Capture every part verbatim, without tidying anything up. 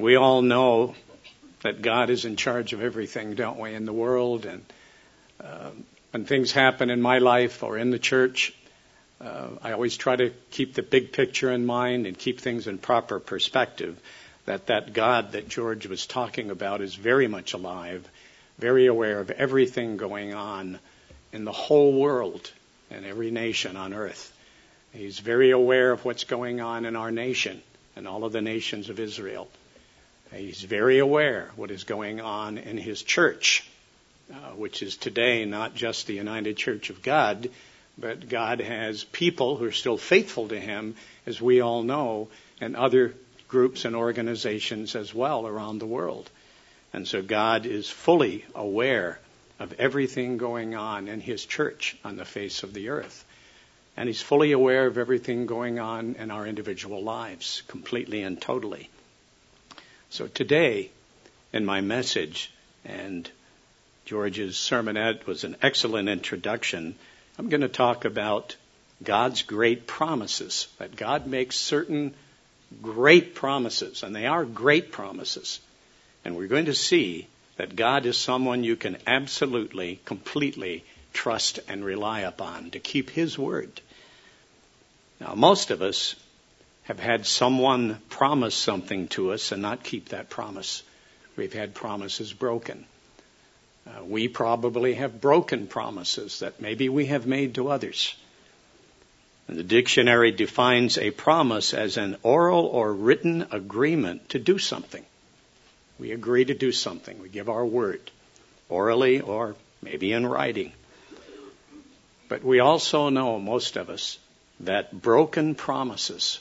we all know that God is in charge of everything, don't we, in the world. And uh, when things happen in my life or in the church, uh, I always try to keep the big picture in mind and keep things in proper perspective, that that God that George was talking about is very much alive, very aware of everything going on in the whole world and every nation on earth. He's very aware of what's going on in our nation and all of the nations of Israel. He's very aware what is going on in his church, uh, which is today not just the United Church of God, but God has people who are still faithful to him, as we all know, and other groups and organizations as well around the world. And so God is fully aware of everything going on in his church on the face of the earth. And he's fully aware of everything going on in our individual lives, completely and totally. So today, in my message, and George's sermonette was an excellent introduction, I'm going to talk about God's great promises, that God makes certain great promises, and they are great promises. And we're going to see that God is someone you can absolutely, completely trust and rely upon to keep his word. Now, most of us have had someone promise something to us and not keep that promise. We've had promises broken. Uh, we probably have broken promises that maybe we have made to others. And the dictionary defines a promise as an oral or written agreement to do something. We agree to do something. We give our word, orally or maybe in writing. But we also know, most of us, that broken promises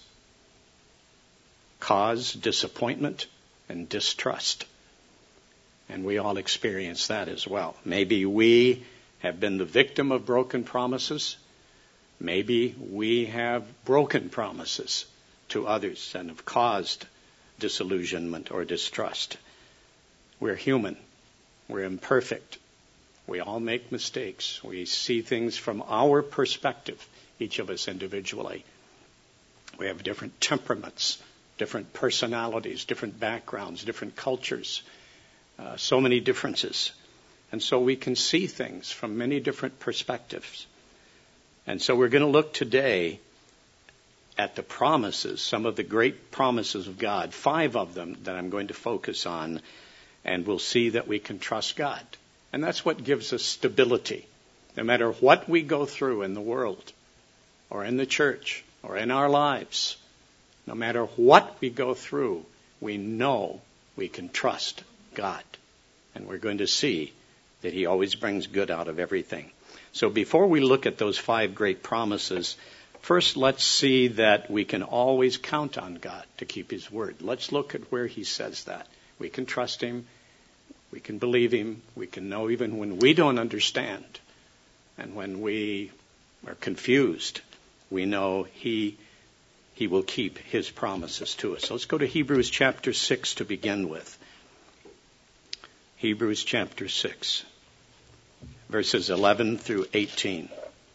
cause disappointment and distrust. And we all experience that as well. Maybe we have been the victim of broken promises. Maybe we have broken promises to others and have caused disillusionment or distrust. We're human. We're imperfect. We all make mistakes. We see things from our perspective, each of us individually. We have different temperaments, different personalities, different backgrounds, different cultures, uh, so many differences. And so we can see things from many different perspectives. And so we're going to look today at the promises, some of the great promises of God, five of them that I'm going to focus on, and we'll see that we can trust God. And that's what gives us stability. No matter what we go through in the world, or in the church, or in our lives, no matter what we go through, we know we can trust God. And we're going to see that he always brings good out of everything. So before we look at those five great promises, first let's see that we can always count on God to keep his word. Let's look at where he says that. We can trust him. We can believe him. We can know even when we don't understand. And when we are confused, we know he He will keep his promises to us. So let's go to Hebrews chapter six to begin with. Hebrews chapter six, verses eleven through eighteen.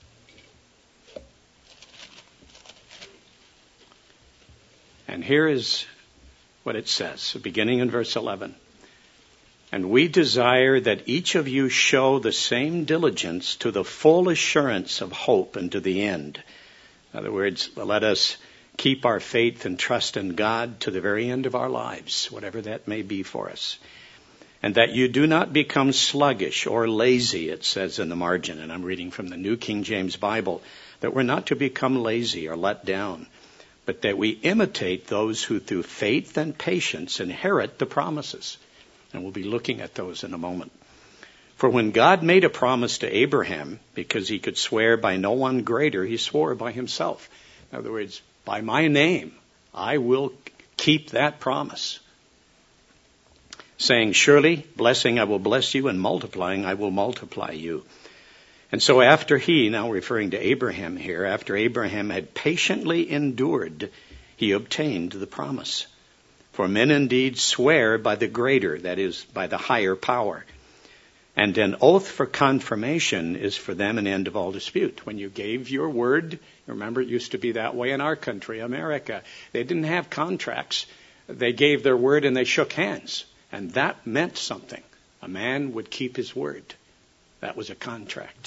And here is what it says, beginning in verse eleven. And we desire that each of you show the same diligence to the full assurance of hope and to the end. In other words, let us keep our faith and trust in God to the very end of our lives, whatever that may be for us. And that you do not become sluggish or lazy, it says in the margin, and I'm reading from the New King James Bible, that we're not to become lazy or let down, but that we imitate those who through faith and patience inherit the promises. And we'll be looking at those in a moment. For when God made a promise to Abraham, because he could swear by no one greater, he swore by himself. In other words, by my name, I will keep that promise. Saying, surely, blessing I will bless you, and multiplying I will multiply you. And so after he, now referring to Abraham here, after Abraham had patiently endured, he obtained the promise. For men indeed swear by the greater, that is, by the higher power. And an oath for confirmation is for them an end of all dispute. When you gave your word, remember it used to be that way in our country, America. They didn't have contracts. they gave their word and they shook hands. And that meant something. A man would keep his word. That was a contract.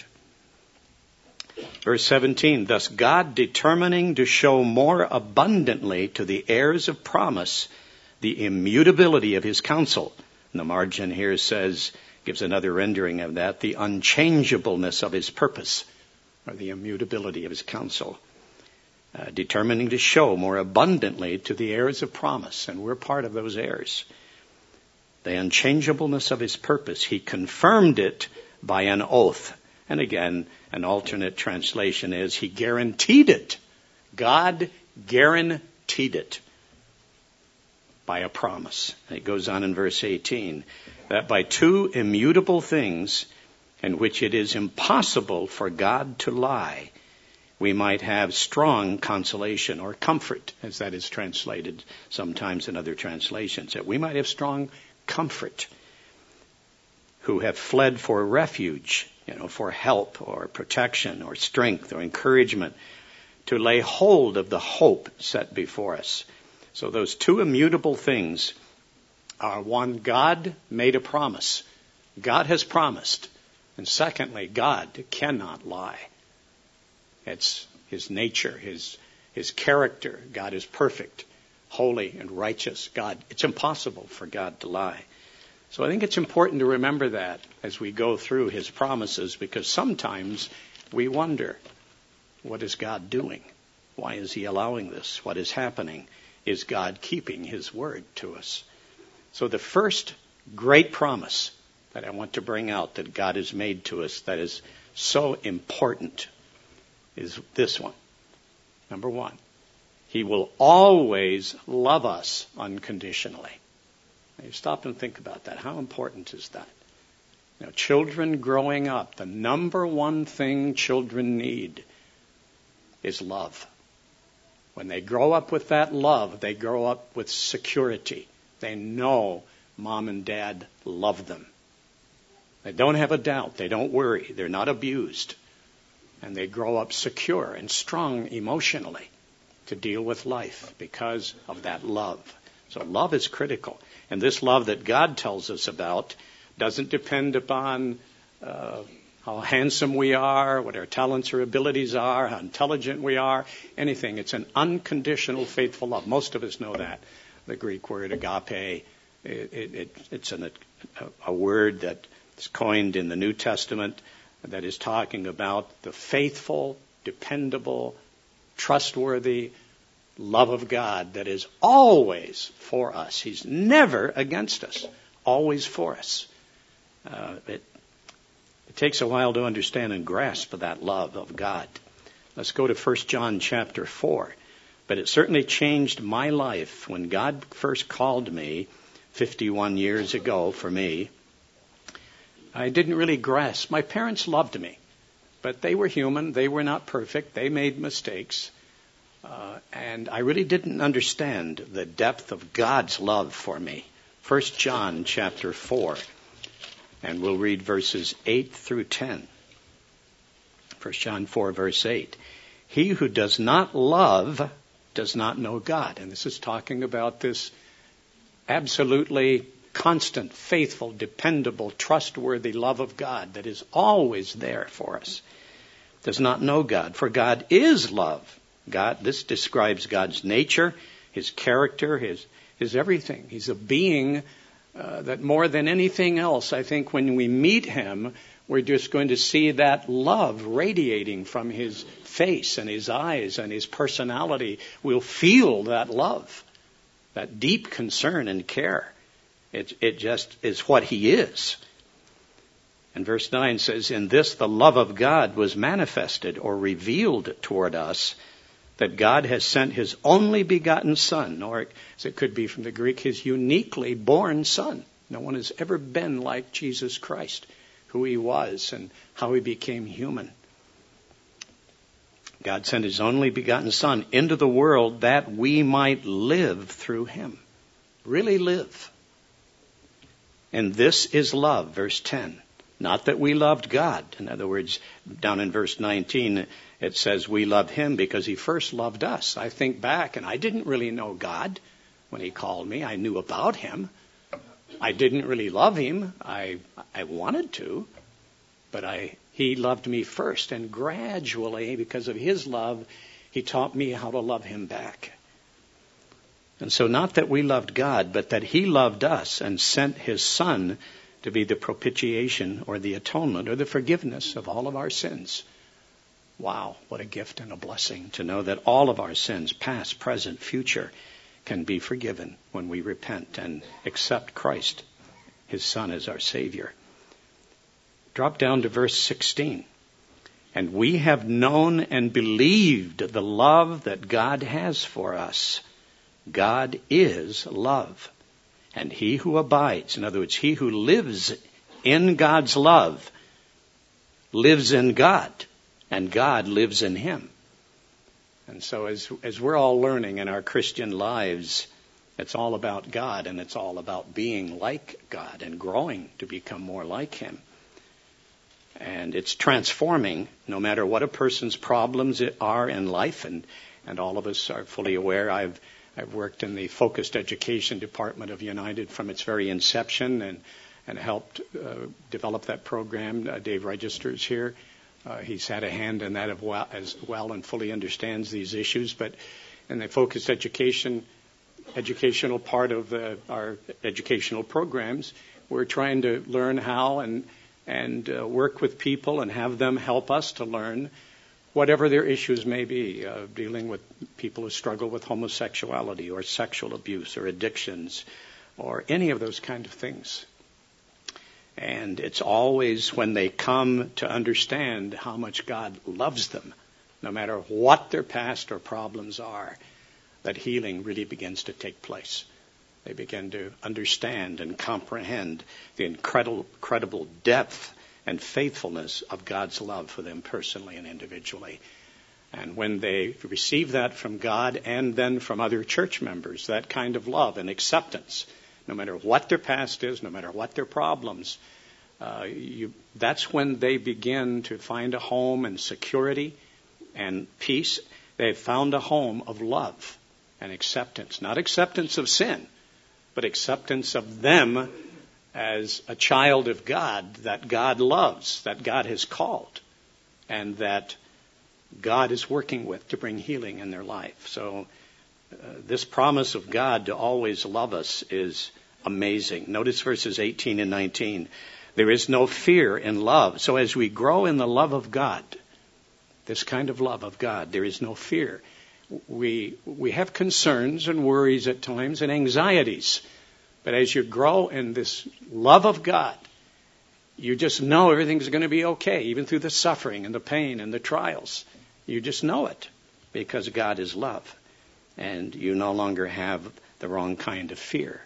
Verse seventeen, thus God determining to show more abundantly to the heirs of promise the immutability of his counsel. And the margin here says, gives another rendering of that, the unchangeableness of his purpose, or the immutability of his counsel. Uh, determining to show more abundantly to the heirs of promise, and we're part of those heirs. The unchangeableness of his purpose, he confirmed it by an oath. And again, an alternate translation is, he guaranteed it. God guaranteed it by a promise. And it goes on in verse eighteen, that by two immutable things in which it is impossible for God to lie, we might have strong consolation, or comfort, as that is translated sometimes in other translations, that we might have strong comfort, who have fled for refuge, you know, for help or protection or strength or encouragement, to lay hold of the hope set before us. So those two immutable things are, one, God made a promise. God has promised. And secondly, God cannot lie. It's his nature, his his character. God is perfect, holy, and righteous. God, it's impossible for God to lie. So I think it's important to remember that as we go through his promises, because sometimes we wonder, what is God doing? Why is he allowing this? What is happening? Is God keeping his word to us? So the first great promise that I want to bring out that God has made to us that is so important is this one. Number one, he will always love us unconditionally. Now you stop and think about that. How important is that? Now, children growing up, the number one thing children need is love. When they grow up with that love, they grow up with security. They know mom and dad love them. They don't have a doubt. They don't worry. They're not abused. And they grow up secure and strong emotionally to deal with life because of that love. So love is critical. And this love that God tells us about doesn't depend upon uh, how handsome we are, what our talents or abilities are, how intelligent we are, anything. It's an unconditional, faithful love. Most of us know that. The Greek word agape, it, it, it's an, a, a word that's coined in the New Testament that is talking about the faithful, dependable, trustworthy love of God that is always for us. He's never against us, always for us. Uh, it, it takes a while to understand and grasp that love of God. Let's go to First John chapter four. But it certainly changed my life when God first called me fifty-one years ago for me. I didn't really grasp. My parents loved me, but they were human. They were not perfect. They made mistakes. Uh, and I really didn't understand the depth of God's love for me. First John chapter four, and we'll read verses eight through ten. First John four, verse eight. He who does not love does not know God. And this is talking about this absolutely constant, faithful, dependable, trustworthy love of God that is always there for us. Does not know God, for God is love. God, this describes God's nature, his character, his his everything. He's a being uh, that more than anything else, I think when we meet him, we're just going to see that love radiating from his face and his eyes and his personality. We'll feel that love, that deep concern and care. It, it just is what he is. And verse nine says, in this the love of God was manifested or revealed toward us, that God has sent his only begotten Son, or as it could be from the Greek, his uniquely born Son. No one has ever been like Jesus Christ, who he was and how he became human. God sent his only begotten Son into the world that we might live through him. Really live. And this is love, verse ten. Not that we loved God. In other words, down in verse nineteen, it says we love him because he first loved us. I think back, and I didn't really know God when he called me. I knew about him. I didn't really love him. I I wanted to, but I he loved me first. And gradually, because of his love, he taught me how to love him back. And so not that we loved God, but that he loved us and sent his Son to be the propitiation or the atonement or the forgiveness of all of our sins. Wow, what a gift and a blessing to know that all of our sins, past, present, future, can be forgiven when we repent and accept Christ, his Son, as our Savior. Drop down to verse sixteen. And we have known and believed the love that God has for us. God is love. And he who abides, in other words, he who lives in God's love, lives in God, and God lives in him. And so as as we're all learning in our Christian lives, it's all about God, and it's all about being like God and growing to become more like him. And it's transforming no matter what a person's problems are in life, and, and all of us are fully aware. I've I've worked in the focused education department of United from its very inception and, and helped uh, develop that program. Uh, Dave Registers here. Uh, he's had a hand in that well, as well and fully understands these issues. But in the focused education, educational part of the, our educational programs, we're trying to learn how and and uh, work with people and have them help us to learn whatever their issues may be, uh, dealing with people who struggle with homosexuality or sexual abuse or addictions or any of those kind of things. And it's always when they come to understand how much God loves them, no matter what their past or problems are, that healing really begins to take place. They begin to understand and comprehend the incredible, incredible depth and faithfulness of God's love for them personally and individually. And when they receive that from God and then from other church members, that kind of love and acceptance, no matter what their past is, no matter what their problems, uh, you, that's when they begin to find a home and security and peace. They've found a home of love and acceptance, not acceptance of sin, but acceptance of them as a child of God that God loves, that God has called, and that God is working with to bring healing in their life. So uh, this promise of God to always love us is amazing. Notice verses eighteen and nineteen. There is no fear in love. So as we grow in the love of God, this kind of love of God, there is no fear. We we have concerns and worries at times and anxieties. But as you grow in this love of God, you just know everything's going to be okay, even through the suffering and the pain and the trials. You just know it because God is love. And you no longer have the wrong kind of fear.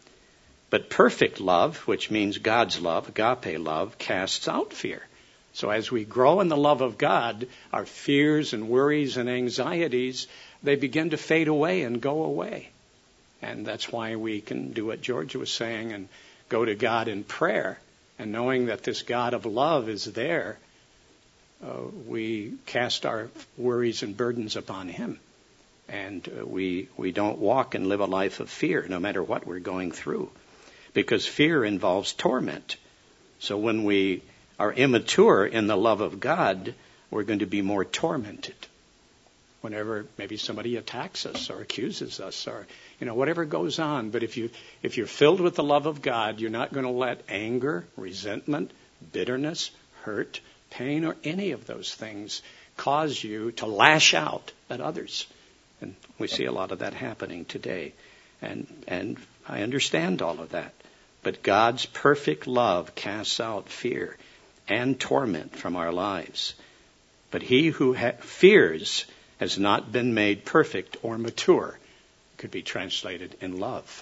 But perfect love, which means God's love, agape love, casts out fear. So as we grow in the love of God, our fears and worries and anxieties, they begin to fade away and go away. And that's why we can do what George was saying and go to God in prayer. And knowing that this God of love is there, uh, we cast our worries and burdens upon him. And uh, we we don't walk and live a life of fear, no matter what we're going through. Because fear involves torment. So when we are immature in the love of God, we're going to be more tormented. Whenever maybe somebody attacks us or accuses us or, you know, whatever goes on. But if you, if you're filled with the love of God, you're not going to let anger, resentment, bitterness, hurt, pain, or any of those things cause you to lash out at others. And we see a lot of that happening today. And, and I understand all of that. But God's perfect love casts out fear and torment from our lives. But he who ha- fears has not been made perfect or mature. Could be translated in love.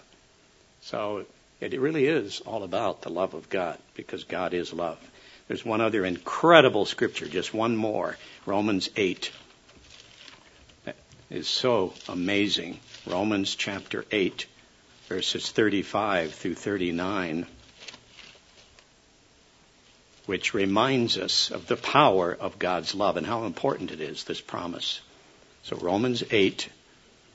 So it really is all about the love of God, because God is love. There's one other incredible scripture, just one more, Romans eight. That is so amazing. Romans chapter eight, verses thirty-five through thirty-nine, which reminds us of the power of God's love and how important it is, this promise. So Romans eight,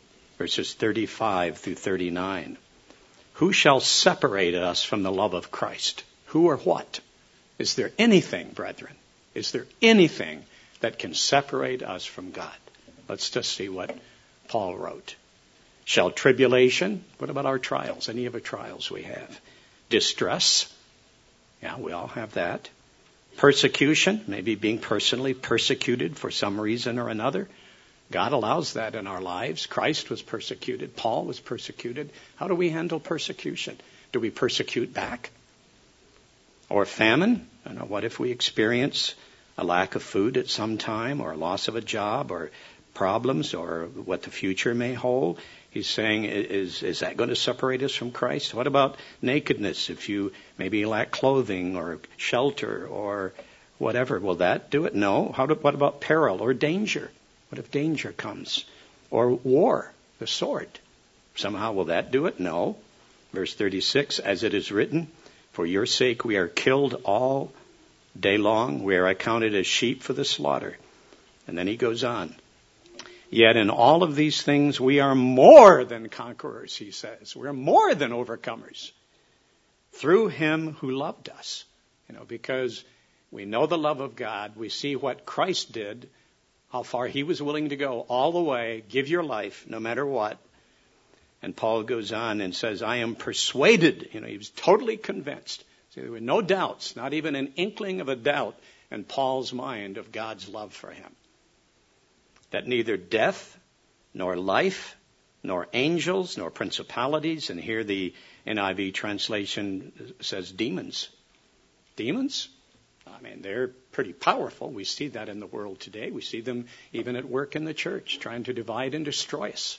verses thirty-five through thirty-nine. Who shall separate us from the love of Christ? Who or what? Is there anything, brethren? Is there anything that can separate us from God? Let's just see what Paul wrote. Shall tribulation? What about our trials? Any of the trials we have? Distress? Yeah, we all have that. Persecution? Maybe being personally persecuted for some reason or another. God allows that in our lives. Christ was persecuted. Paul was persecuted. How do we handle persecution? Do we persecute back? Or famine? I don't know, what if we experience a lack of food at some time, or a loss of a job, or problems, or what the future may hold? He's saying, is is that going to separate us from Christ? What about nakedness? If you maybe lack clothing or shelter or whatever, will that do it? No. How do, what about peril or danger? What if danger comes? Or war, the sword? Somehow will that do it? No. Verse thirty-six, as it is written, for your sake we are killed all day long. We are accounted as sheep for the slaughter. And then he goes on. Yet in all of these things we are more than conquerors, he says. We're more than overcomers through him who loved us. You know, because we know the love of God. We see what Christ did, how far he was willing to go all the way, give your life no matter what. And Paul goes on and says, I am persuaded. You know, he was totally convinced. So there were no doubts, not even an inkling of a doubt in Paul's mind of God's love for him. That neither death, nor life, nor angels, nor principalities, and here the N I V translation says demons. Demons? I mean, they're pretty powerful. We see that in the world today. We see them even at work in the church, trying to divide and destroy us.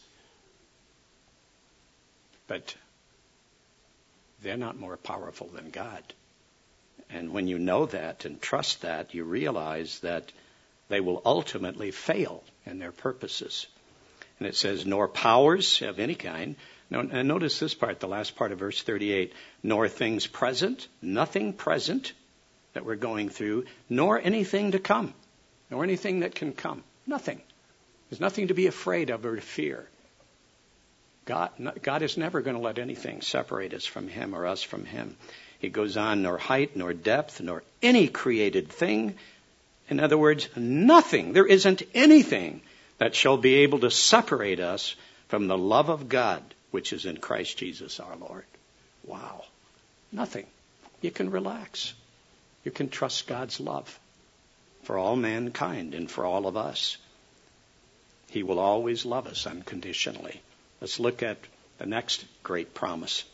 But they're not more powerful than God. And when you know that and trust that, you realize that they will ultimately fail in their purposes. And it says, nor powers of any kind. Now, and notice this part, the last part of verse thirty-eight. Nor things present, nothing present that we're going through, nor anything to come, nor anything that can come. Nothing. There's nothing to be afraid of or to fear. God, God is never going to let anything separate us from him or us from him. He goes on, nor height, nor depth, nor any created thing. In other words, nothing. There isn't anything that shall be able to separate us from the love of God, which is in Christ Jesus our Lord. Wow. Nothing. You can relax. You can trust God's love for all mankind and for all of us. He will always love us unconditionally. Let's look at the next great promise.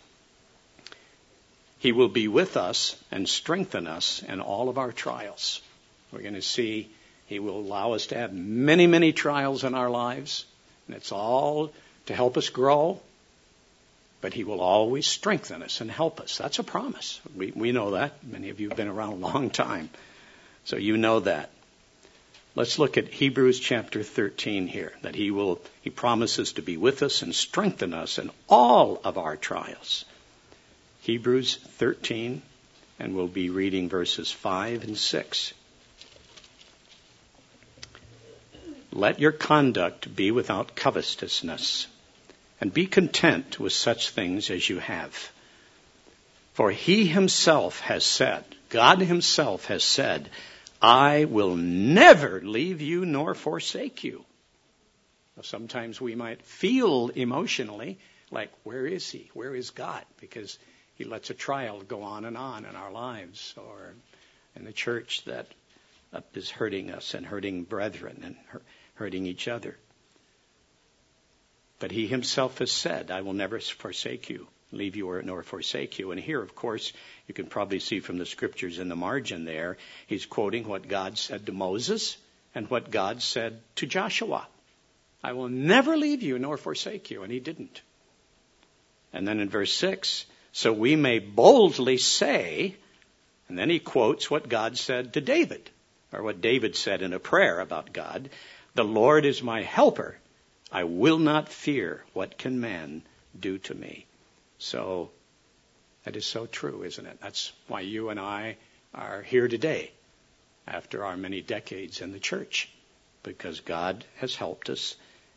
He will be with us and strengthen us in all of our trials. We're going to see he will allow us to have many, many trials in our lives. And it's all to help us grow. But he will always strengthen us and help us. That's a promise. We, we know that. Many of you have been around a long time. So you know that. Let's look at Hebrews chapter thirteen here. That he will, he promises to be with us and strengthen us in all of our trials. Hebrews thirteen, and we'll be reading verses five and six. Let your conduct be without covetousness, and be content with such things as you have. For he himself has said, God himself has said, I will never leave you nor forsake you. Sometimes we might feel emotionally like, where is he? Where is God? Because he lets a trial go on and on in our lives, or in the church that is hurting us and hurting brethren and hurting each other. But he himself has said, I will never forsake you, leave you or nor forsake you. And here, of course, you can probably see from the scriptures in the margin there, he's quoting what God said to Moses and what God said to Joshua. I will never leave you nor forsake you. And he didn't. And then in verse six, so we may boldly say, and then he quotes what God said to David, or what David said in a prayer about God, the Lord is my helper. I will not fear what can man do to me. So that is so true, isn't it? That's why you and I are here today after our many decades in the church, because God has helped us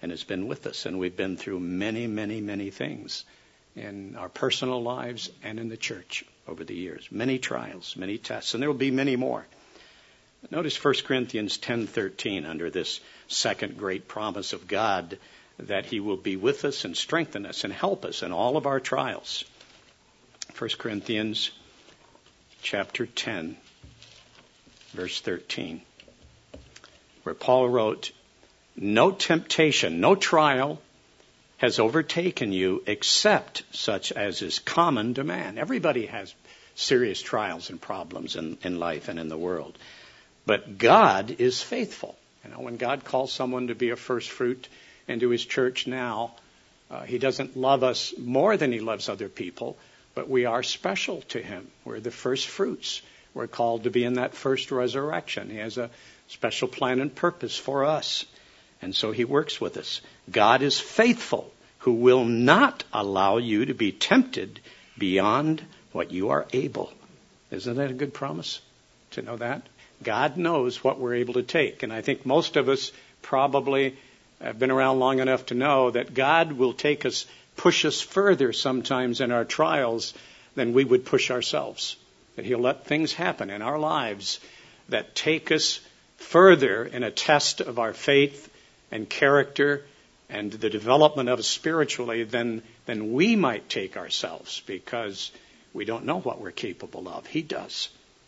and has been with us. And we've been through many, many, many things in our personal lives and in the church over the years. Many trials, many tests, and there will be many more. Notice First Corinthians ten thirteen under this second great promise of God that he will be with us and strengthen us and help us in all of our trials. First Corinthians chapter ten, verse thirteen, where Paul wrote, "No temptation, no trial has overtaken you except such as is common to man." Everybody has serious trials and problems in, in life and in the world. But God is faithful. You know, when God calls someone to be a first fruit into his church now, uh, he doesn't love us more than he loves other people, but we are special to him. We're the first fruits. We're called to be in that first resurrection. He has a special plan and purpose for us. And so he works with us. God is faithful, who will not allow you to be tempted beyond what you are able. Isn't that a good promise to know that? God knows what we're able to take. And I think most of us probably have been around long enough to know that God will take us, push us further sometimes in our trials than we would push ourselves. That he'll let things happen in our lives that take us further in a test of our faith and character and the development of us spiritually than, than we might take ourselves, because we don't know what we're capable of. He does.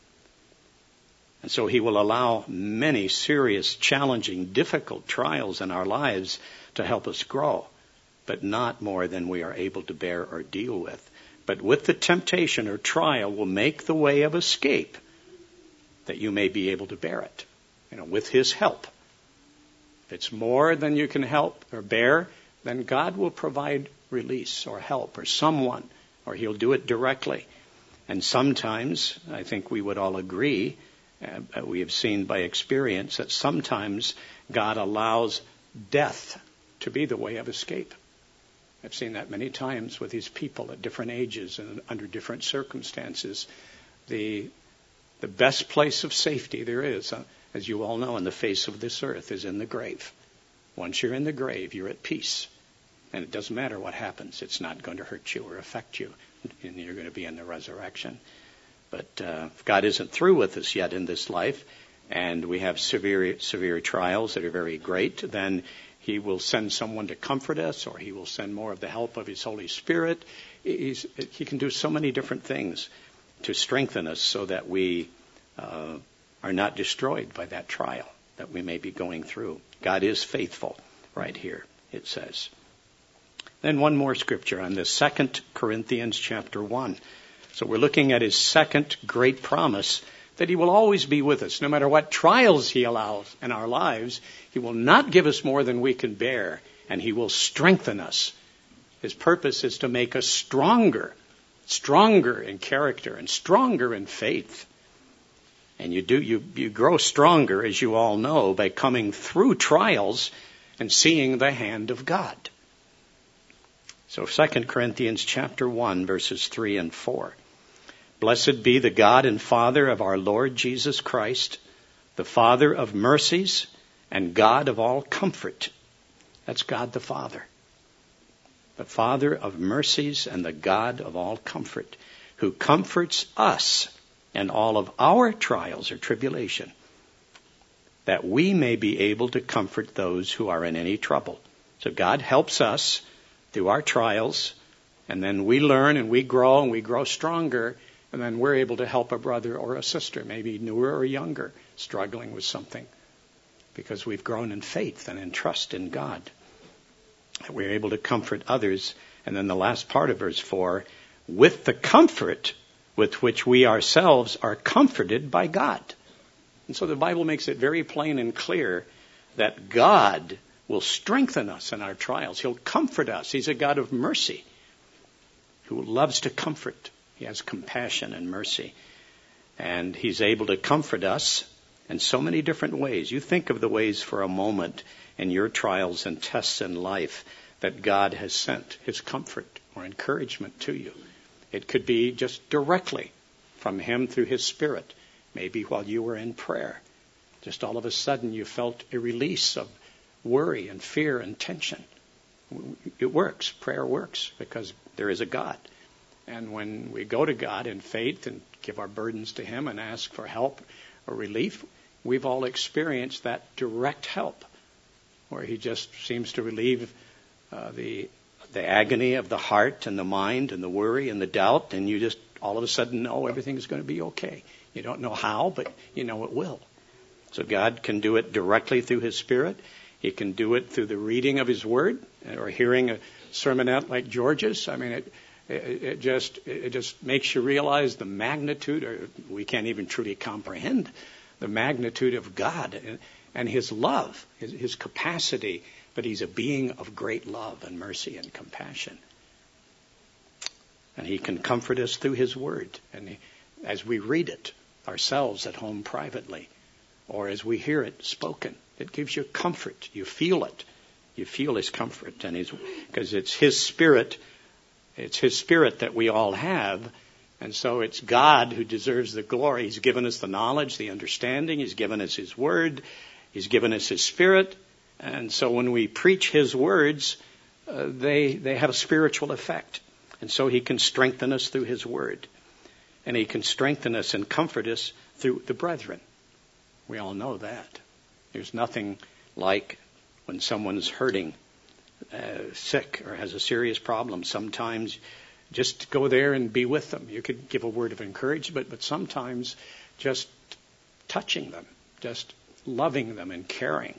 And so he will allow many serious, challenging, difficult trials in our lives to help us grow, but not more than we are able to bear or deal with. But with the temptation or trial will make the way of escape that you may be able to bear it, you know, with his help. If it's more than you can help or bear, then God will provide release or help or someone, or he'll do it directly. And sometimes, I think we would all agree, uh, we have seen by experience that sometimes God allows death to be the way of escape. I've seen that many times with his people at different ages and under different circumstances. The the best place of safety there is, uh, as you all know, on the face of this earth is in the grave. Once you're in the grave, you're at peace. And it doesn't matter what happens. It's not going to hurt you or affect you. And you're going to be in the resurrection. But uh, if God isn't through with us yet in this life, and we have severe, severe trials that are very great, then he will send someone to comfort us, or he will send more of the help of his Holy Spirit. He's, he can do so many different things to strengthen us so that we uh, are not destroyed by that trial that we may be going through. God is faithful right here, it says. Then one more scripture on this, Second Corinthians chapter one. So we're looking at his second great promise that he will always be with us. No matter what trials he allows in our lives, he will not give us more than we can bear, and he will strengthen us. His purpose is to make us stronger, stronger in character and stronger in faith. And you do you, you grow stronger, as you all know, by coming through trials and seeing the hand of God. So Second Corinthians chapter one, verses three and four. Blessed be the God and Father of our Lord Jesus Christ, the Father of mercies and God of all comfort. That's God the Father. The Father of mercies and the God of all comfort, who comforts us in all of our trials or tribulation, that we may be able to comfort those who are in any trouble. So God helps us through our trials, and then we learn and we grow and we grow stronger, and then we're able to help a brother or a sister, maybe newer or younger, struggling with something, because we've grown in faith and in trust in God. We're able to comfort others. And then the last part of verse four, with the comfort with which we ourselves are comforted by God. And so the Bible makes it very plain and clear that God will strengthen us in our trials. He'll comfort us. He's a God of mercy who loves to comfort. He has compassion and mercy. And he's able to comfort us in so many different ways. You think of the ways for a moment in your trials and tests in life that God has sent his comfort or encouragement to you. It could be just directly from him through his Spirit. Maybe while you were in prayer, just all of a sudden you felt a release of worry and fear and tension. It works. Prayer works because there is a God. And when we go to God in faith and give our burdens to him and ask for help or relief, we've all experienced that direct help where he just seems to relieve uh, the the agony of the heart and the mind and the worry and the doubt, and you just all of a sudden know everything's going to be okay. You don't know how, but you know it will. So God can do it directly through his Spirit. He can do it through the reading of his word or hearing a sermonette like George's. I mean, it, it, it just it just makes you realize the magnitude, or we can't even truly comprehend the magnitude of God and, and his love, his, his capacity. But he's a being of great love and mercy and compassion. And he can comfort us through his word. And he, as we read it ourselves at home privately, or as we hear it spoken, it gives you comfort. You feel it. You feel his comfort. And his, because it's his Spirit, it's his Spirit that we all have. And so it's God who deserves the glory. He's given us the knowledge, the understanding. He's given us his word. He's given us his Spirit. And so when we preach his words, uh, they they have a spiritual effect. And so he can strengthen us through his word. And he can strengthen us and comfort us through the brethren. We all know that. There's nothing like when someone's hurting, uh, sick, or has a serious problem. Sometimes just go there and be with them. You could give a word of encouragement, but sometimes just touching them, just loving them and caring.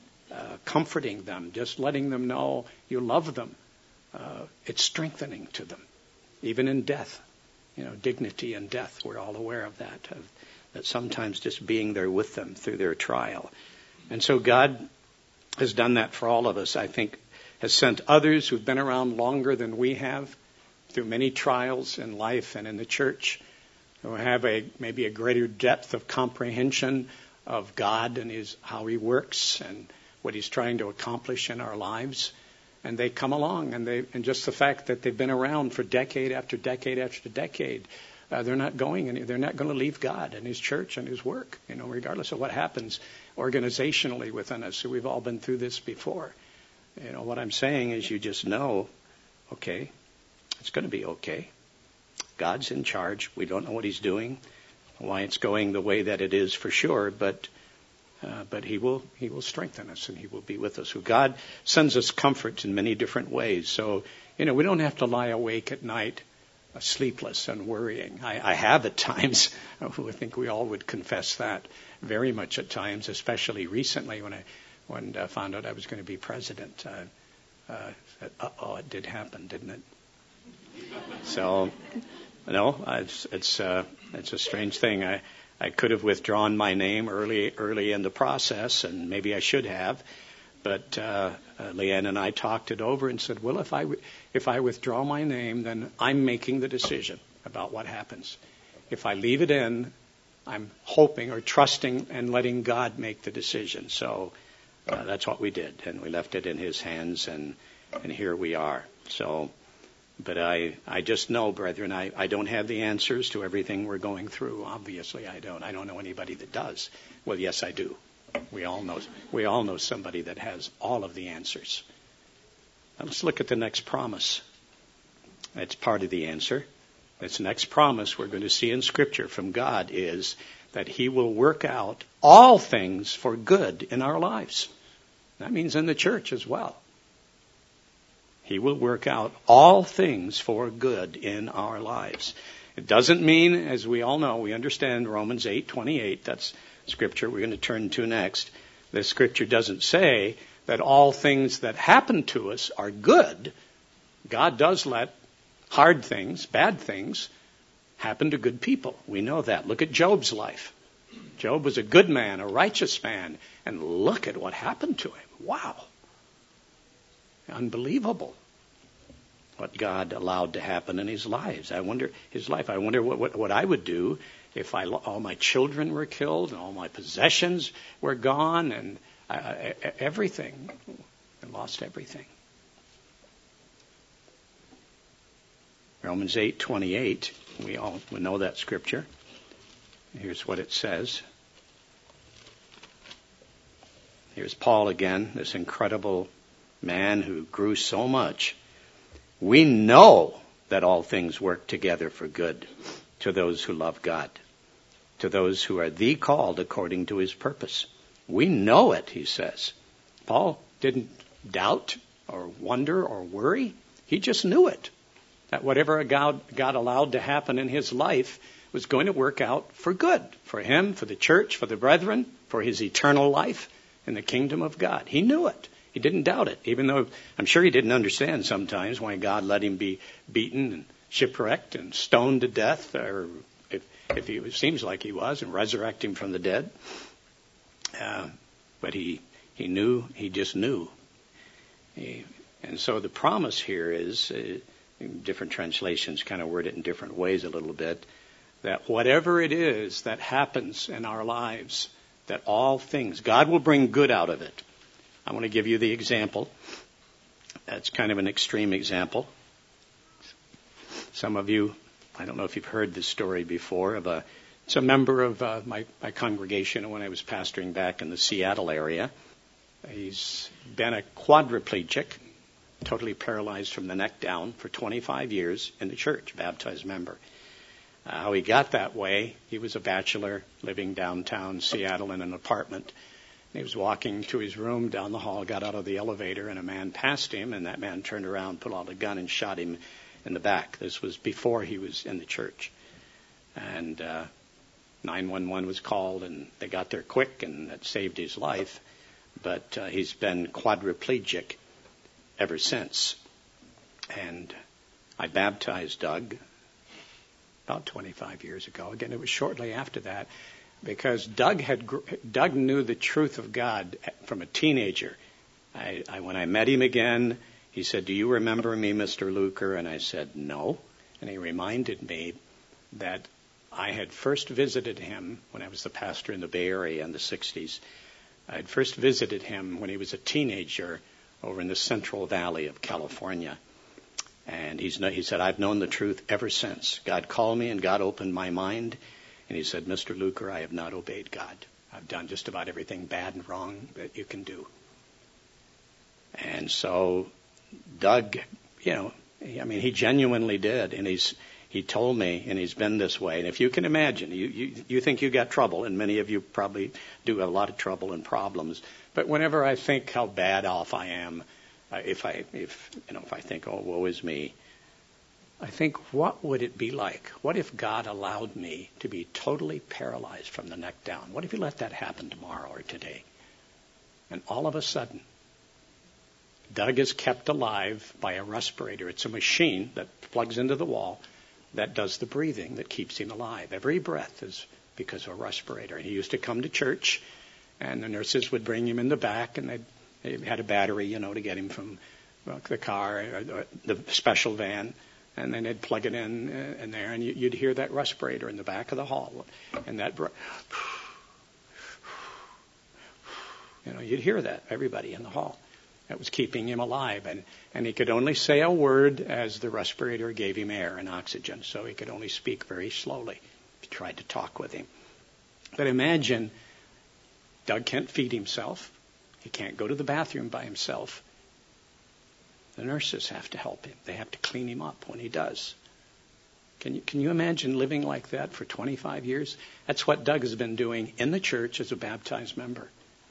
Uh, comforting them, just letting them know you love them. Uh, it's strengthening to them, even in death. You know, dignity in death. We're all aware of that. Of, that sometimes just being there with them through their trial. And so God has done that for all of us. I think has sent others who've been around longer than we have through many trials in life and in the church, who have a maybe a greater depth of comprehension of God and his how he works and what he's trying to accomplish in our lives. And they come along, and they and just the fact that they've been around for decade after decade after decade, uh, they're not going any, they're not going to leave God and his church and his work, you know, regardless of what happens organizationally within us. So we've all been through this before. You know, what I'm saying is you just know, okay, it's going to be okay. God's in charge. We don't know what he's doing, why it's going the way that it is for sure, but Uh, but he will he will strengthen us and he will be with us. So God sends us comfort in many different ways. So, you know, we don't have to lie awake at night, uh, sleepless and worrying. I, I have at times. I think we all would confess that very much at times, especially recently when I when I found out I was going to be president. Uh, uh, said, uh-oh, it did happen, didn't it? So, no, it's it's uh, it's a strange thing. I. I could have withdrawn my name early early in the process, and maybe I should have. But uh, uh, Leanne and I talked it over and said, well, if I, w- if I withdraw my name, then I'm making the decision about what happens. If I leave it in, I'm hoping or trusting and letting God make the decision. So uh, that's what we did, and we left it in his hands, and, and here we are. So... But I, I just know, brethren, I, I don't have the answers to everything we're going through. Obviously, I don't. I don't know anybody that does. Well, yes, I do. We all know, we all know somebody that has all of the answers. Now let's look at the next promise. That's part of the answer. This next promise we're going to see in Scripture from God is that he will work out all things for good in our lives. That means in the church as well. He will work out all things for good in our lives. It doesn't mean, as we all know, we understand Romans eight twenty-eight, that's Scripture we're going to turn to next. The Scripture doesn't say that all things that happen to us are good. God does let hard things, bad things, happen to good people. We know that. Look at Job's life. Job was a good man, a righteous man, and look at what happened to him. Wow. Unbelievable what God allowed to happen in his lives. I wonder his life. I wonder what, what, what I would do if I, all my children were killed and all my possessions were gone and I, I, everything. I lost everything. Romans eight twenty-eight. We all we know that scripture. Here's what it says. Here's Paul again, this incredible man who grew so much. We know that all things work together for good to those who love God, to those who are the called according to his purpose. We know it, he says. Paul didn't doubt or wonder or worry. He just knew it, that whatever God, God allowed to happen in his life was going to work out for good, for him, for the church, for the brethren, for his eternal life in the kingdom of God. He knew it. He didn't doubt it, even though I'm sure he didn't understand sometimes why God let him be beaten and shipwrecked and stoned to death, or if, if he it seems like he was, and resurrect him from the dead. Uh, but he he knew, he just knew. He, and so the promise here is, uh, different translations kind of word it in different ways a little bit, that whatever it is that happens in our lives, that all things, God will bring good out of it. I want to give you the example. That's kind of an extreme example. Some of you, I don't know if you've heard this story before, of a, it's a member of uh, my, my congregation when I was pastoring back in the Seattle area. He's been a quadriplegic, totally paralyzed from the neck down for twenty-five years in the church, baptized member. Uh, how he got that way, he was a bachelor living downtown Seattle in an apartment. He was walking to his room down the hall, got out of the elevator, and a man passed him, and that man turned around, pulled out a gun, and shot him in the back. This was before he was in the church. And uh, nine one one was called, and they got there quick, and that saved his life. But uh, he's been quadriplegic ever since. And I baptized Doug about twenty-five years ago. Again, it was shortly after that, because Doug had Doug knew the truth of God from a teenager. I, I when I met him again, he said, "Do you remember me, Mister Luker?" And I said, "No." And he reminded me that I had first visited him when I was the pastor in the Bay Area in the sixties. I had first visited him when he was a teenager over in the Central Valley of California. And he's, he said, "I've known the truth ever since. God called me and God opened my mind." And he said, "Mister Luker, I have not obeyed God. I've done just about everything bad and wrong that you can do." And so Doug, you know, I mean, he genuinely did. And he's he told me, and he's been this way. And if you can imagine, you, you, you think you got trouble, and many of you probably do have a lot of trouble and problems. But whenever I think how bad off I am, uh, if I, if you know, if I think, "Oh, woe is me," I think, what would it be like? What if God allowed me to be totally paralyzed from the neck down? What if he let that happen tomorrow or today? And all of a sudden, Doug is kept alive by a respirator. It's a machine that plugs into the wall that does the breathing that keeps him alive. Every breath is because of a respirator. He used to come to church, and the nurses would bring him in the back, and they had a battery, you know, to get him from the car, or the special van. And then they'd plug it in uh, in there, and you, you'd hear that respirator in the back of the hall, and that, you know, you'd hear that, everybody in the hall. That was keeping him alive, and and he could only say a word as the respirator gave him air and oxygen, so he could only speak very slowly if you tried to talk with him. But imagine, Doug can't feed himself. He can't go to the bathroom by himself. The nurses have to help him. They have to clean him up when he does. Can you, can you imagine living like that for twenty-five years? That's what Doug has been doing in the church as a baptized member.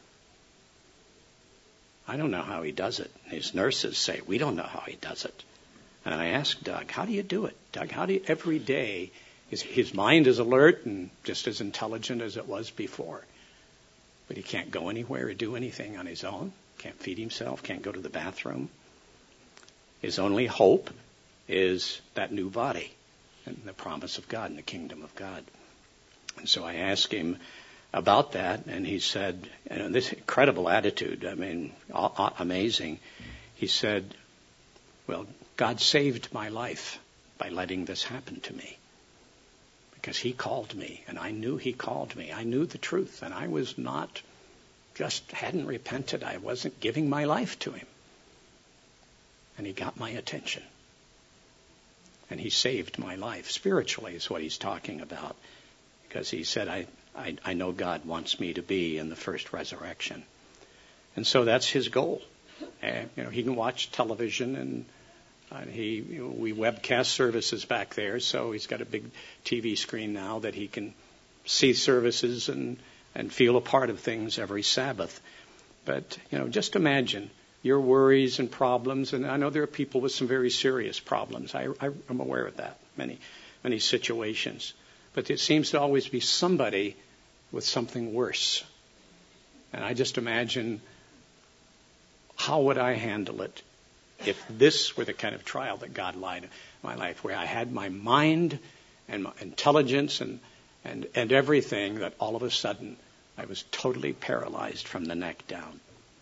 I don't know how he does it. His nurses say, "We don't know how he does it." And I asked Doug, "How do you do it? Doug, how do you, every day, his, his mind is alert and just as intelligent as it was before. But he can't go anywhere or do anything on his own. Can't feed himself, can't go to the bathroom. His only hope is that new body and the promise of God and the kingdom of God." And so I asked him about that, and he said, you know, this incredible attitude, I mean, amazing. He said, "Well, God saved my life by letting this happen to me, because he called me, and I knew he called me. I knew the truth, and I was not, just hadn't repented. I wasn't giving my life to him. And he got my attention. And he saved my life." Spiritually is what he's talking about. Because he said, I, I, I know God wants me to be in the first resurrection. And so that's his goal. And, you know, he can watch television, and uh, he you know, we webcast services back there, so he's got a big T V screen now that he can see services and, and feel a part of things every Sabbath. But, you know, just imagine your worries and problems, and I know there are people with some very serious problems. I, I, I'm aware of that, many, many situations. But there seems to always be somebody with something worse. And I just imagine, how would I handle it if this were the kind of trial that God lied in my life, where I had my mind and my intelligence and, and, and everything, that all of a sudden I was totally paralyzed from the neck down.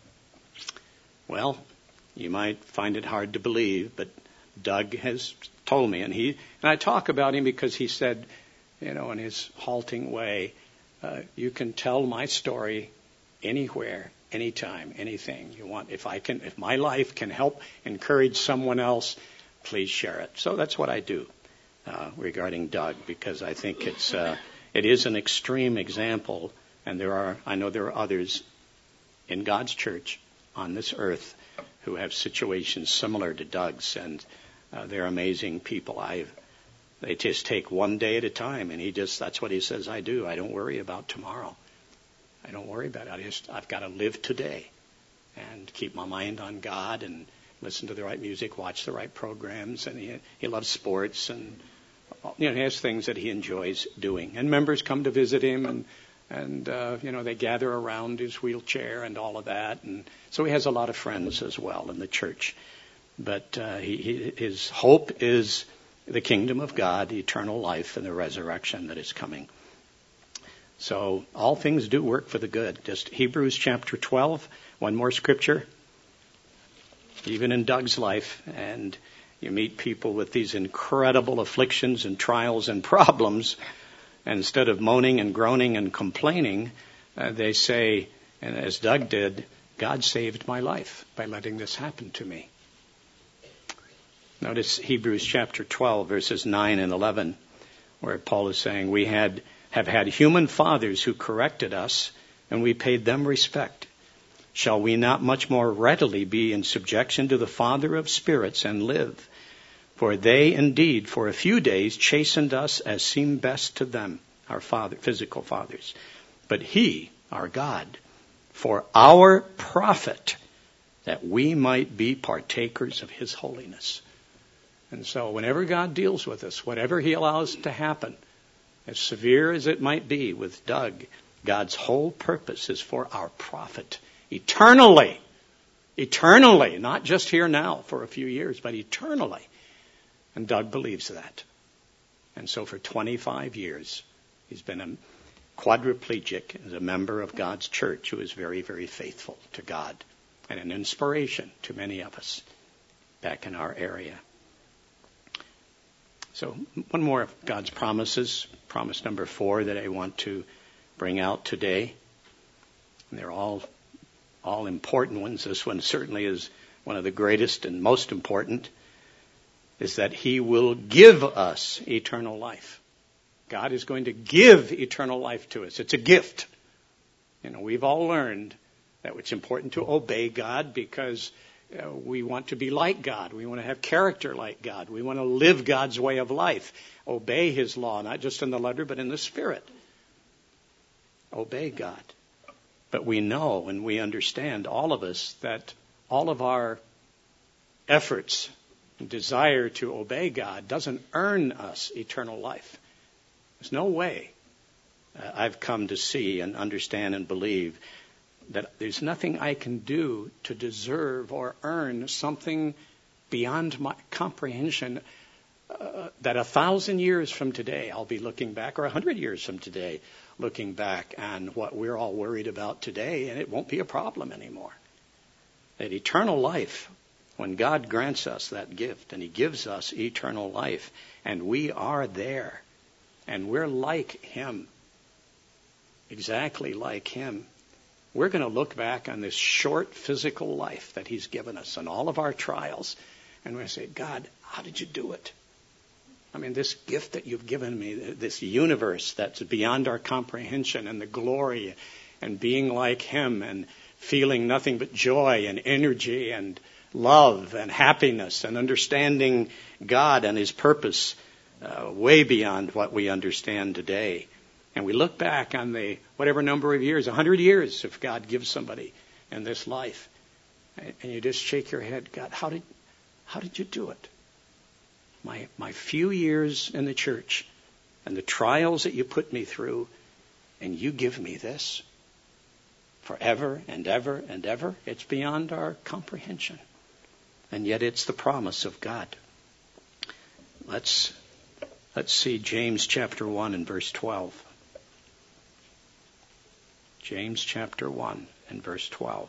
Well, you might find it hard to believe, but Doug has told me, and he and I talk about him because he said, you know, in his halting way, uh, you can tell my story anywhere, anytime, anything you want. If I can, if my life can help encourage someone else, please share it. So that's what I do uh, regarding Doug, because I think it's uh, it is an extreme example, and there are I know there are others in God's church on this earth who have situations similar to Doug's, and uh, they're amazing people. I they just take one day at a time, and he just that's what he says. I do. I don't worry about tomorrow. I don't worry about it. I just, I've got to live today and keep my mind on God and listen to the right music, watch the right programs. And he, he loves sports, and you know, he has things that he enjoys doing. And members come to visit him, and, and uh, you know, they gather around his wheelchair and all of that. And so he has a lot of friends as well in the church. But uh, he, he, his hope is the kingdom of God, eternal life, and the resurrection that is coming. So all things do work for the good. Just Hebrews chapter twelve, one more scripture. Even in Doug's life, and you meet people with these incredible afflictions and trials and problems, and instead of moaning and groaning and complaining, uh, they say, and as Doug did, God saved my life by letting this happen to me. Notice Hebrews chapter twelve, verses nine and eleven, where Paul is saying, we had have had human fathers who corrected us, and we paid them respect. Shall we not much more readily be in subjection to the Father of spirits and live? For they indeed for a few days chastened us as seemed best to them, our father, physical fathers. But he, our God, for our profit, that we might be partakers of his holiness. And so whenever God deals with us, whatever he allows to happen, as severe as it might be with Doug, God's whole purpose is for our profit. Eternally. Eternally. Not just here now for a few years, but eternally. And Doug believes that. And so for twenty-five years, he's been a quadriplegic as a member of God's church who is very, very faithful to God and an inspiration to many of us back in our area. So one more of God's promises, promise number four that I want to bring out today. And they're all all important ones. This one certainly is one of the greatest and most important, is that he will give us eternal life. God is going to give eternal life to us. It's a gift. You know, we've all learned that it's important to obey God because Uh, we want to be like God. We want to have character like God. We want to live God's way of life. Obey his law, not just in the letter, but in the spirit. Obey God. But we know and we understand, all of us, that all of our efforts and desire to obey God doesn't earn us eternal life. There's no way uh, I've come to see and understand and believe that there's nothing I can do to deserve or earn something beyond my comprehension, uh, that a thousand years from today I'll be looking back, or a hundred years from today looking back on what we're all worried about today, and it won't be a problem anymore. That eternal life, when God grants us that gift, and he gives us eternal life, and we are there, and we're like him, exactly like him, we're going to look back on this short physical life that he's given us and all of our trials, and we're going to say, God, how did you do it? I mean, this gift that you've given me, this universe that's beyond our comprehension, and the glory and being like him and feeling nothing but joy and energy and love and happiness and understanding God and his purpose uh, way beyond what we understand today. And we look back on the whatever number of years, a hundred years, if God gives somebody in this life, and you just shake your head, God, how did how did you do it? My my few years in the church and the trials that you put me through, and you give me this forever and ever and ever. It's beyond our comprehension. And yet it's the promise of God. Let's let's see James chapter one and verse twelve. James chapter one and verse twelve.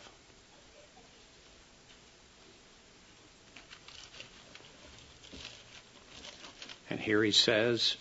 And here he says,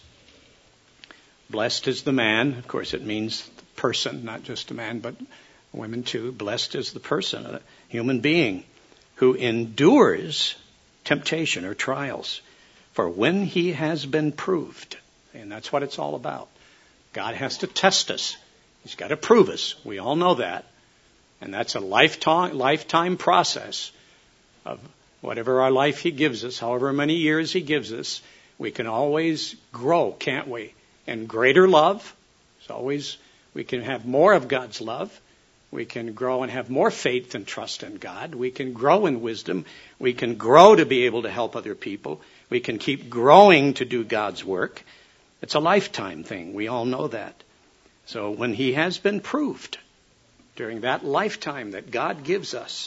blessed is the man. Of course, it means the person, not just a man, but women too. Blessed is the person, a human being, who endures temptation or trials. For when he has been proved, and that's what it's all about. God has to test us. He's got to prove us. We all know that. And that's a lifetime, lifetime process of whatever our life he gives us, however many years he gives us. We can always grow, can't we? In greater love. It's always, we can have more of God's love. We can grow and have more faith and trust in God. We can grow in wisdom. We can grow to be able to help other people. We can keep growing to do God's work. It's a lifetime thing. We all know that. So when he has been proved during that lifetime that God gives us,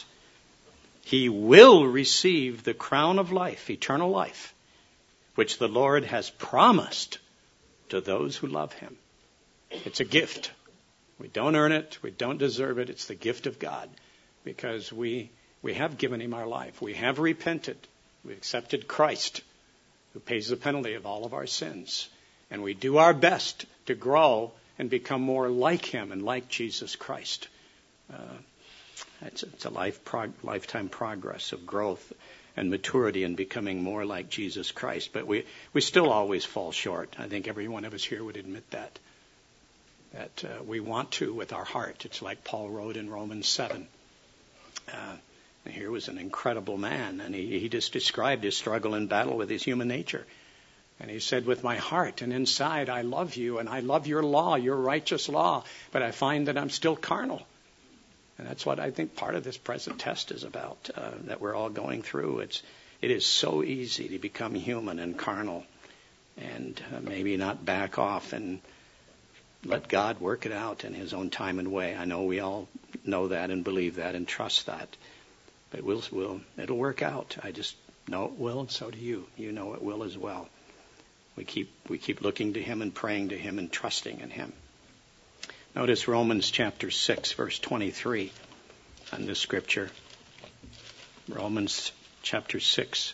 he will receive the crown of life, eternal life, which the Lord has promised to those who love him. It's a gift. We don't earn it. We don't deserve it. It's the gift of God because we we have given him our life. We have repented. We accepted Christ, who pays the penalty of all of our sins. And we do our best to grow and become more like him and like Jesus Christ. Uh, it's, it's a life prog- lifetime progress of growth and maturity and becoming more like Jesus Christ. But we, we still always fall short. I think every one of us here would admit that. That uh, we want to with our heart. It's like Paul wrote in Romans seven. Uh, and here was an incredible man, and he, he just described his struggle and battle with his human nature. And he said, with my heart and inside, I love you, and I love your law, your righteous law, but I find that I'm still carnal. And that's what I think part of this present test is about, uh, that we're all going through. It's, it is so easy to become human and carnal and uh, maybe not back off and let God work it out in his own time and way. I know we all know that and believe that and trust that. But we'll, we'll, it'll work out. I just know it will, and so do you. You know it will as well. We keep we keep looking to him and praying to him and trusting in him. Notice Romans chapter six, verse twenty-three on this scripture. Romans chapter six.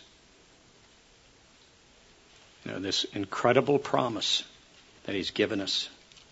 You know, this incredible promise that he's given us.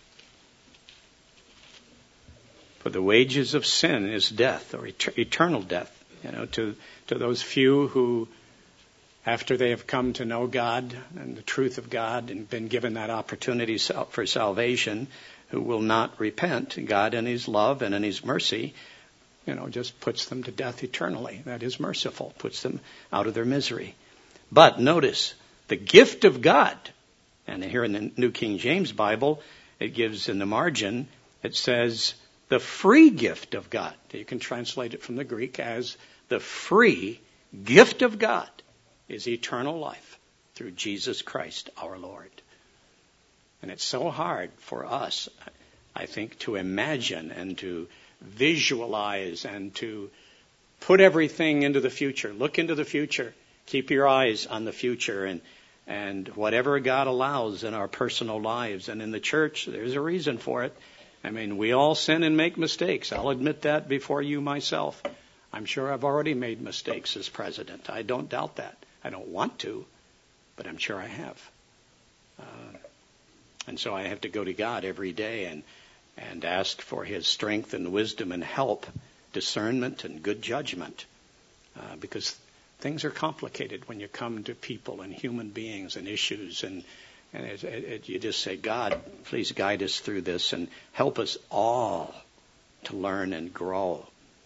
For the wages of sin is death, or et- eternal death. You know, to to those few who, after they have come to know God and the truth of God and been given that opportunity for salvation, who will not repent, God in his love and in his mercy, you know, just puts them to death eternally. That is merciful, puts them out of their misery. But notice, the gift of God, and here in the New King James Bible, it gives in the margin, it says, the free gift of God. You can translate it from the Greek as the free gift of God is eternal life through Jesus Christ our Lord. And it's so hard for us, I think, to imagine and to visualize and to put everything into the future. Look into the future. Keep your eyes on the future and and whatever God allows in our personal lives and in the church, there's a reason for it. I mean, we all sin and make mistakes. I'll admit that before you myself. I'm sure I've already made mistakes as president. I don't doubt that. I don't want to, but I'm sure I have. Uh, and so I have to go to God every day and, and ask for his strength and wisdom and help, discernment and good judgment. Uh, because things are complicated when you come to people and human beings and issues. And, and it, it, it, you just say, God, please guide us through this and help us all to learn and grow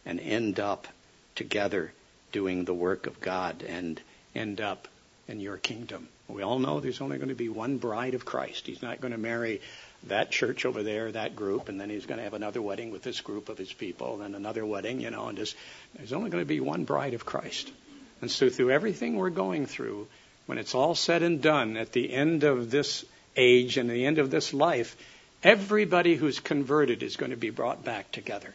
and end up together doing the work of God and End up in your kingdom. We all know there's only going to be one bride of Christ. He's not going to marry that church over there, that group, and then he's going to have another wedding with this group of his people, and another wedding, you know, and just, there's only going to be one bride of Christ. And so through everything we're going through, when it's all said and done at the end of this age and the end of this life, everybody who's converted is going to be brought back together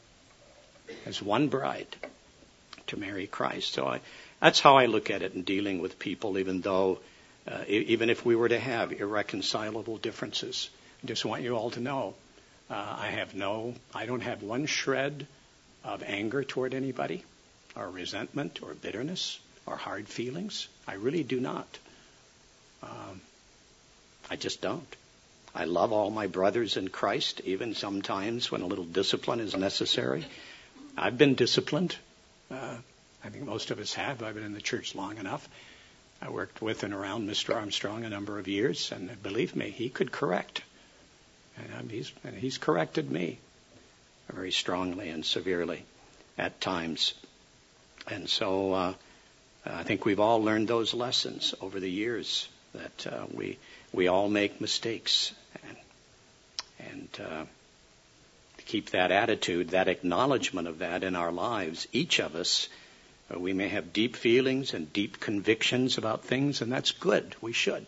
as one bride to marry Christ. So I, that's how I look at it in dealing with people, even though, uh, even if we were to have irreconcilable differences. I just want you all to know, uh, I have no, I don't have one shred of anger toward anybody, or resentment, or bitterness, or hard feelings. I really do not. Um, I just don't. I love all my brothers in Christ, even sometimes when a little discipline is necessary. I've been disciplined. Uh, I think most of us have. I've been in the church long enough. I worked with and around Mister Armstrong a number of years, and believe me, he could correct. And he's, and he's corrected me very strongly and severely at times. And so uh, I think we've all learned those lessons over the years, that uh, we we all make mistakes. And, and uh, to keep that attitude, that acknowledgement of that in our lives, each of us, uh, we may have deep feelings and deep convictions about things, and that's good. We should.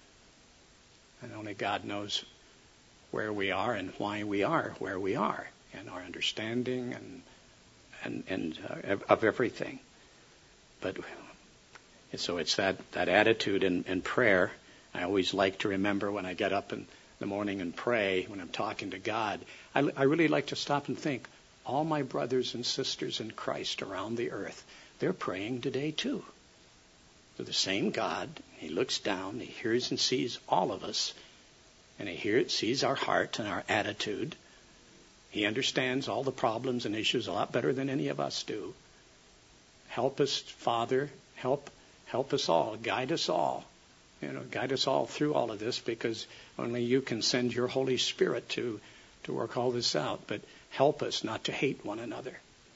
And only God knows where we are and why we are where we are, and our understanding and and, and uh, of everything. But so it's that, that attitude in, in prayer. I always like to remember when I get up in the morning and pray, when I'm talking to God, I, I really like to stop and think, all my brothers and sisters in Christ around the earth, they're praying today too. To the same God. He looks down, he hears and sees all of us, and he hears, sees our heart and our attitude. He understands all the problems and issues a lot better than any of us do. Help us, Father, help help us all, guide us all. You know, guide us all through all of this, because only you can send your Holy Spirit to, to work all this out. But help us not to hate one another.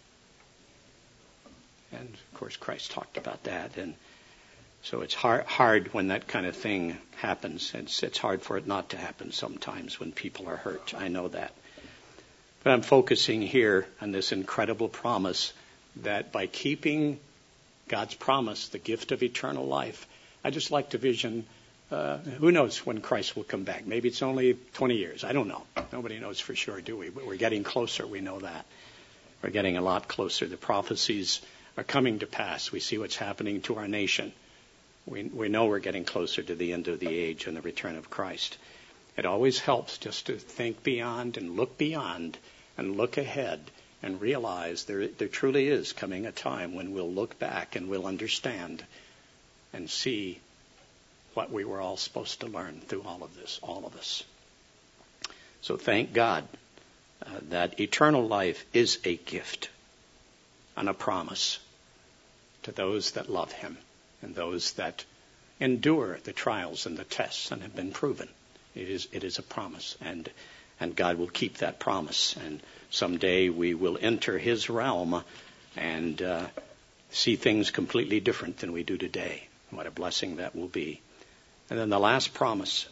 And, of course, Christ talked about that. And so it's hard, hard when that kind of thing happens. It's, it's hard for it not to happen sometimes when people are hurt. I know that. But I'm focusing here on this incredible promise that by keeping God's promise, the gift of eternal life, I just like to vision, uh, who knows when Christ will come back. Maybe it's only twenty years. I don't know. Nobody knows for sure, do we? But we're getting closer. We know that. We're getting a lot closer. The prophecies are coming to pass. We see what's happening to our nation. We, we know we're getting closer to the end of the age and the return of Christ. It always helps just to think beyond and look beyond and look ahead and realize there, there truly is coming a time when we'll look back and we'll understand and see what we were all supposed to learn through all of this, all of us. So thank God uh, that eternal life is a gift and a promise to those that love him and those that endure the trials and the tests and have been proven. It is, it is a promise, and and God will keep that promise. And someday we will enter his realm and uh, see things completely different than we do today. What a blessing that will be. And then the last promise.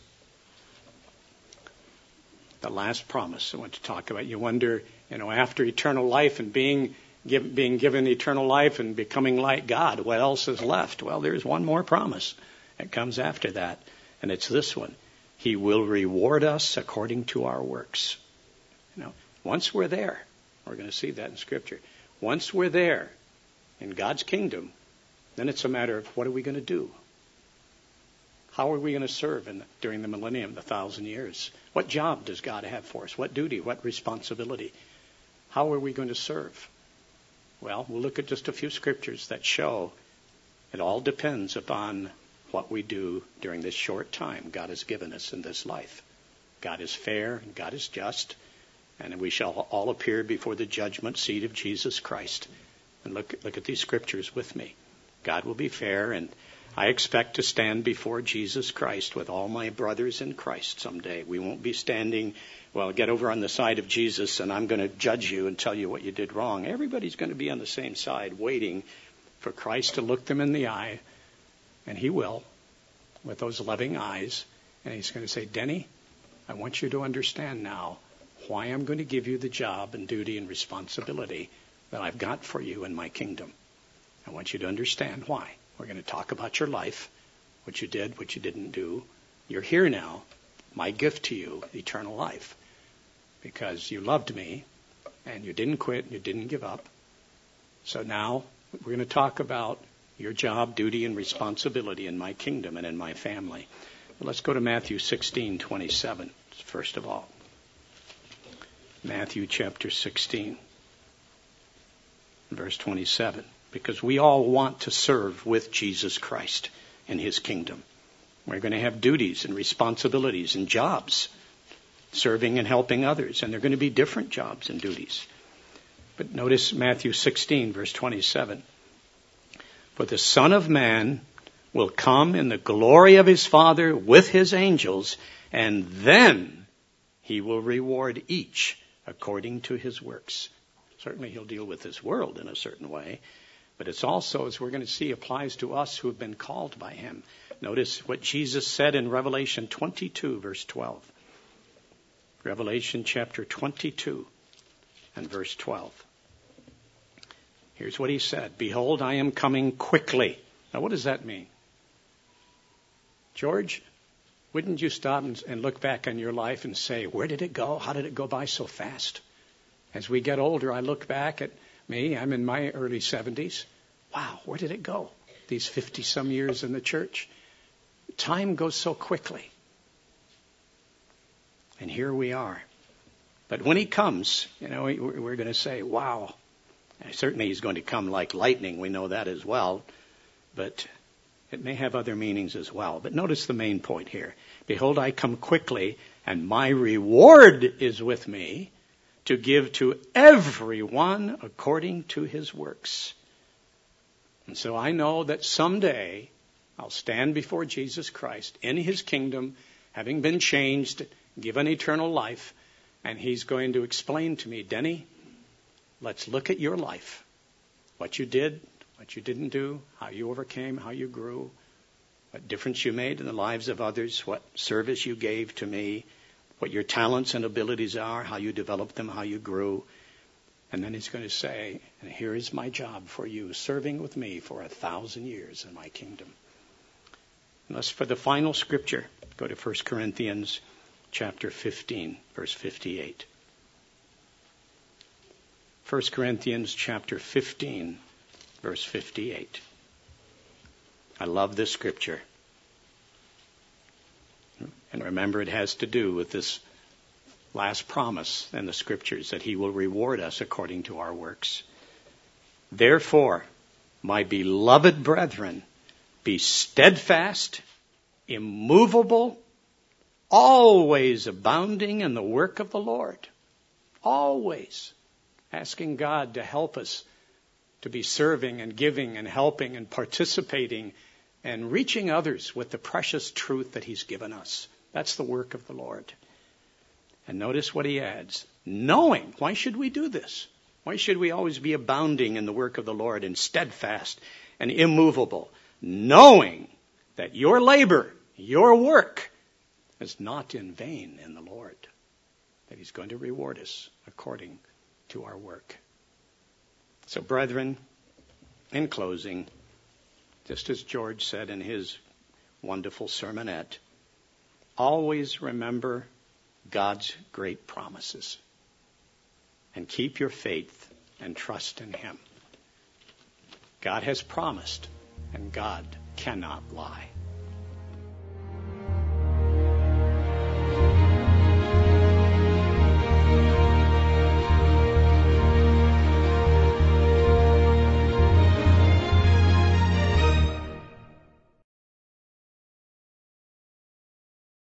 The last promise I want to talk about. You wonder, you know, after eternal life and being give, being given eternal life and becoming like God, what else is left? Well, there's one more promise that comes after that, and it's this one. He will reward us according to our works. You know, once we're there, we're going to see that in Scripture. Once we're there in God's kingdom, then it's a matter of what are we going to do? How are we going to serve in the, during the millennium, the thousand years? What job does God have for us? What duty? What responsibility? How are we going to serve? Well, we'll look at just a few scriptures that show it all depends upon what we do during this short time God has given us in this life. God is fair and God is just, and we shall all appear before the judgment seat of Jesus Christ. And look, look at these scriptures with me. God will be fair, and I expect to stand before Jesus Christ with all my brothers in Christ someday. We won't be standing well, get over on the side of Jesus and I'm going to judge you and tell you what you did wrong. Everybody's going to be on the same side waiting for Christ to look them in the eye, and he will, with those loving eyes, and he's going to say, Denny, I want you to understand now why I'm going to give you the job and duty and responsibility that I've got for you in my kingdom. I want you to understand why. We're going to talk about your life, what you did, what you didn't do. You're here now. My gift to you, eternal life, because you loved me and you didn't quit and you didn't give up. So now we're going to talk about your job, duty, and responsibility in my kingdom and in my family. But let's go to Matthew sixteen twenty-seven, first of all. Matthew chapter sixteen, verse twenty-seven. Because we all want to serve with Jesus Christ in his kingdom. We're going to have duties and responsibilities and jobs, serving and helping others. And they're going to be different jobs and duties. But notice Matthew sixteen, verse twenty-seven. For the Son of Man will come in the glory of his Father with his angels, and then he will reward each according to his works. Certainly he'll deal with this world in a certain way, but it's also, as we're going to see, applies to us who have been called by him. Notice what Jesus said in Revelation twenty-two, verse twelve. Revelation chapter twenty-two and verse twelve. Here's what he said. Behold, I am coming quickly. Now, what does that mean? George, wouldn't you stop and, and look back on your life and say, where did it go? How did it go by so fast? As we get older, I look back at me. I'm in my early seventies. Wow, where did it go? These fifty-some years in the church. Time goes so quickly. And here we are. But when he comes, you know, we're going to say, wow. Certainly he's going to come like lightning. We know that as well. But it may have other meanings as well. But notice the main point here. Behold, I come quickly, and my reward is with me to give to everyone according to his works. And so I know that someday I'll stand before Jesus Christ in his kingdom, having been changed, given eternal life, and he's going to explain to me, Denny, let's look at your life. What you did, what you didn't do, how you overcame, how you grew, what difference you made in the lives of others, what service you gave to me, what your talents and abilities are, how you developed them, how you grew. And then he's going to say, and here is my job for you, serving with me for a thousand years in my kingdom. And let's, for the final scripture, go to First Corinthians chapter fifteen, verse fifty-eight. First Corinthians chapter fifteen, verse fifty-eight. I love this scripture. And remember, it has to do with this last promise in the scriptures that he will reward us according to our works. Therefore, my beloved brethren, be steadfast, immovable, always abounding in the work of the Lord. Always. Asking God to help us to be serving and giving and helping and participating and reaching others with the precious truth that he's given us. That's the work of the Lord. And notice what he adds. Knowing. Why should we do this? Why should we always be abounding in the work of the Lord and steadfast and immovable? Knowing that your labor, your work, is not in vain in the Lord. That he's going to reward us according to our work. So, brethren, in closing, just as George said in his wonderful sermonette, always remember God's great promises and keep your faith and trust in him. God has promised, and God cannot lie.